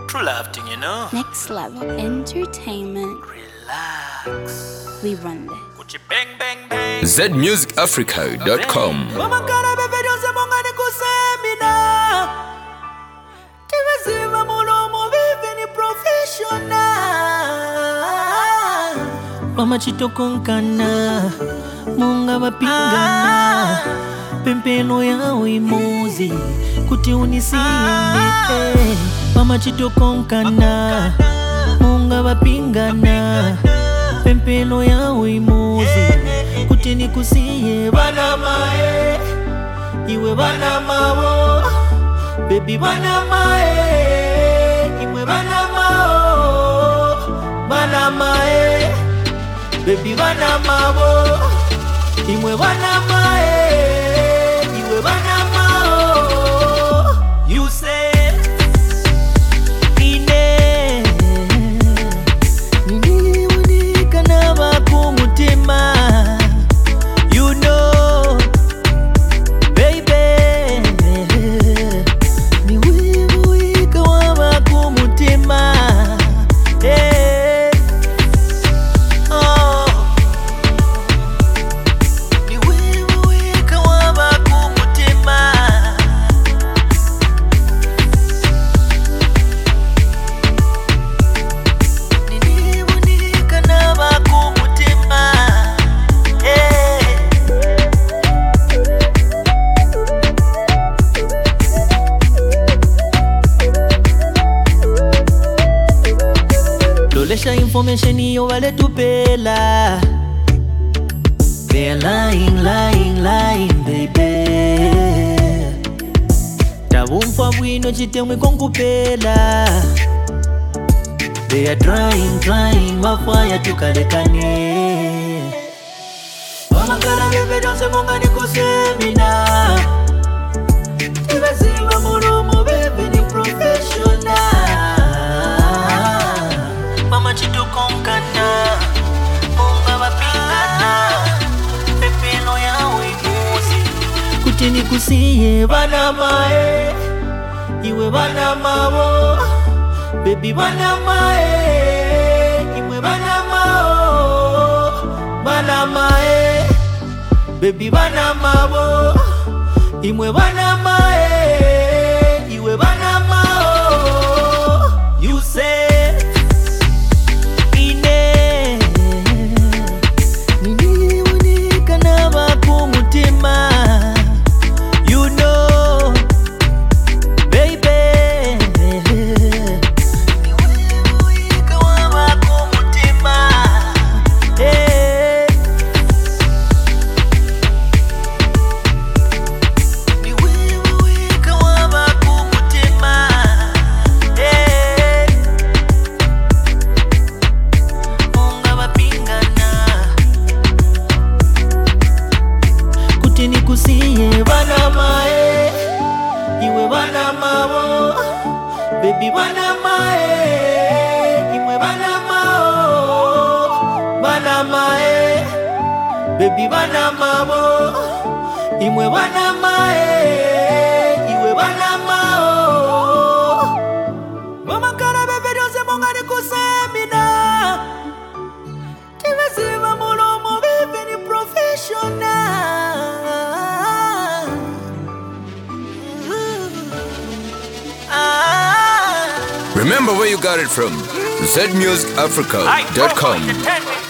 true love thing, you know. Next Level Entertainment. Relax. We run this. Gucci bang bang bang. zmusicafrica.com. Wamakala bebe donse mongani kusemina. Tivaziva mulomo vive ni professional. Mama chitokonkana, munga mapingana. Pempeno yao imuzi, kuti unisiende. Mama chitokonkana, munga mapingana. Pempeno yao imuzi, kuti nikusiye. Bana mae, iwe bana mawo. Baby bana mae, iwe bana mawo. Bana mae, baby bana mawo. Iwe bana mae, iwe bana mawo. You say ine nini unika na makumutima. You know baby ni wewe wika wa makumutima. Hey. Oh. Ni wewe wika wa makumutima. Nini unika na makumutima. Hey. Lolesha information iyo wale tupela. They're lying, lying, lying, baby. Tabumfa bwino chitemwe konkupela. They are trying, mafaya tukalekane. Wamakala bebe donse mongani kusemina. Tivaziva mulomo bebe ni professional. Mama chitokonkana, munga mapingana. Pempeno yao imuzi, kuti nikusiye. Bana mae, iwe bana mawo. Baby bana mae, iwe bana mawo. Bana mae, baby bana mawo. Iwe bana mae, iwe bana mawo. You say ine nini unika na makumutima. You know baby ni wewe wika wa makumutima. Hey. Ni wewe wika wa makumutima. Hey. Munga mapingana, kuti nikusiye. Bana mae, iwe bana mawo. Baby bana mae, iwe bana mawo. Bana mae, baby bana mawo. Iwe bana mae, iwe bana mawo. Wamakala bebe donse mongani kusemina. Tivaziva mulomo vive ni professional. Remember where you got it from. zmusicafrica.com. Entertainment.